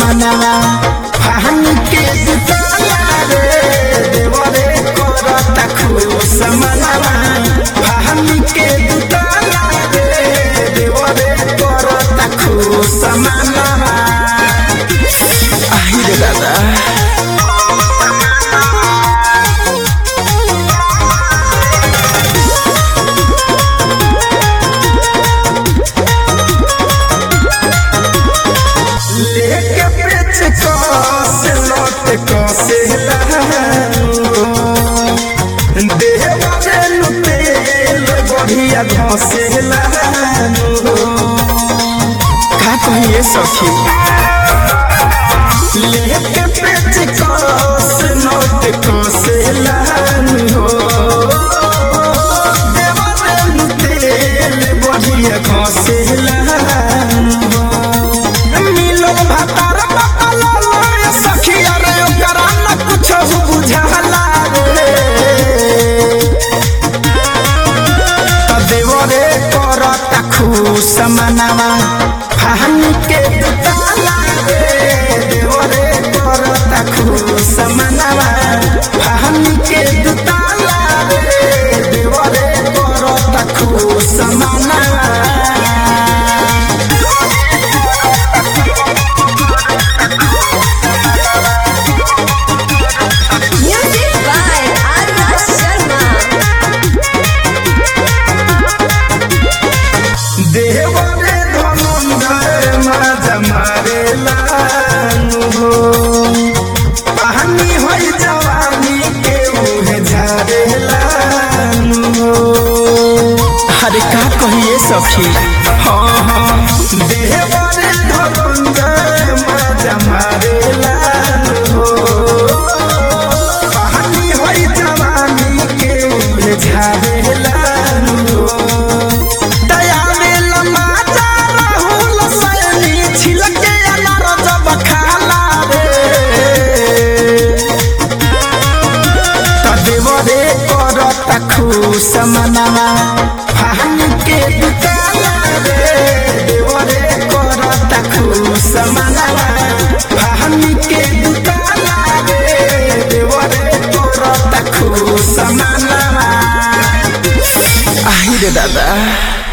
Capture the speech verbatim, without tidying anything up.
समानवा फाहनी के दुताला रे देवरे करता खुश समानवा फाहनी के दुताला रे देवरे करता खुश समानवा आही रे दादा घसेला का कहिए सखी लेके पेच कस नोट कसेला हो देवरन तेल बढ़िया घसेला मिलो भातार पकल सखी अरे ओकरा न कुछ बुझाला रे खुश समानवा फाहनी के दुताला रे देवरे करता खुश समानवा फाहनी के दुताला रे देवरे करता खुश समानवा देवरे धनंजय माजा मारेला हो पानी होई जवानी के मुहे झारेला हो अरे का कहिए सखी हाँ हाँ देवरे धनंजय माजा मारेला हो पानी होई जवानी के मुहे झारेला खुश समानवा फाहनी के दुताला रे देवरे करता खुश समानवा फाहनी के दुताला रे देवरे करता खुश समानवा आही रे दादा।